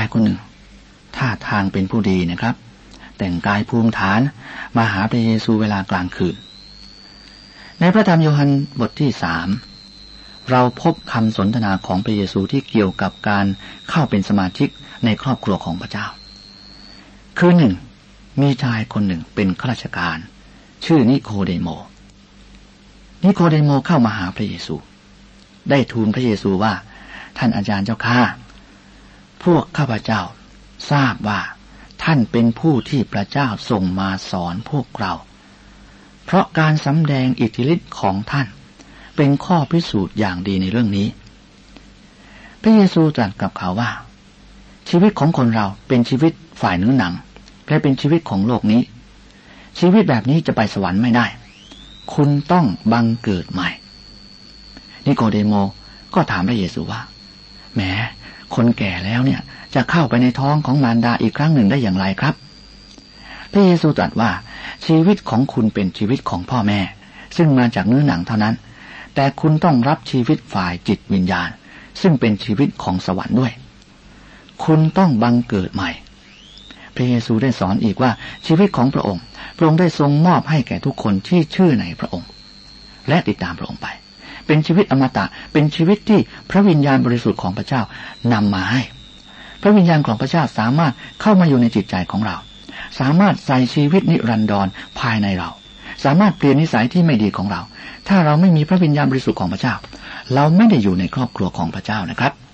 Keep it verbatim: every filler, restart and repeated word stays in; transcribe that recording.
คนหนึ่งท่าทางเป็นผู้ดีนะครับแต่งกายภูมิฐานมาหาพระเยซูเวลากลางคืนในพระธรรมโยฮันบทที่สามเราพบคำสนทนาของพระเยซูที่เกี่ยวกับการเข้าเป็นสมาชิกในครอบครัวของพระเจ้าคือหนึ่งมีชายคนหนึ่งเป็นข้าราชการชื่อนิโคเดโมนิโคเดโมเข้ามาหาพระเยซูได้ทูลพระเยซูว่าท่านอาจารย์เจ้าข้าพวกข้าพเจ้าทราบว่าท่านเป็นผู้ที่พระเจ้าส่งมาสอนพวกเราเพราะการสำแดงอิทธิฤทธิ์ของท่านเป็นข้อพิสูจน์อย่างดีในเรื่องนี้พระเยซูตรัสกับเขาว่าชีวิตของคนเราเป็นชีวิตฝ่ายเนื้อหนังและเป็นชีวิตของโลกนี้ชีวิตแบบนี้จะไปสวรรค์ไม่ได้คุณต้องบังเกิดใหม่นิโคเดโมก็ถามพระเยซูว่าแหมคนแก่แล้วเนี่ยจะเข้าไปในท้องของมารดาอีกครั้งหนึ่งได้อย่างไรครับพระเยซูตรัสว่าชีวิตของคุณเป็นชีวิตของพ่อแม่ซึ่งมาจากเนื้อหนังเท่านั้นแต่คุณต้องรับชีวิตฝ่ายจิตวิญญาณซึ่งเป็นชีวิตของสวรรค์ด้วยคุณต้องบังเกิดใหม่พระเยซูได้สอนอีกว่าชีวิตของพระองค์พระองค์ได้ทรงมอบให้แก่ทุกคนที่เชื่อในพระองค์และติดตามพระองค์ไปเป็นชีวิตอมตะเป็นชีวิตที่พระวิญญาณบริสุทธิ์ของพระเจ้านำมาให้พระวิญญาณของพระเจ้าสามารถเข้ามาอยู่ในจิตใจของเราสามารถใส่ชีวิตนิรันดรภายในเราสามารถเปลี่ยนนิสัยที่ไม่ดีของเราถ้าเราไม่มีพระวิญญาณบริสุทธิ์ของพระเจ้าเราไม่ได้อยู่ในครอบครัวของพระเจ้านะครับ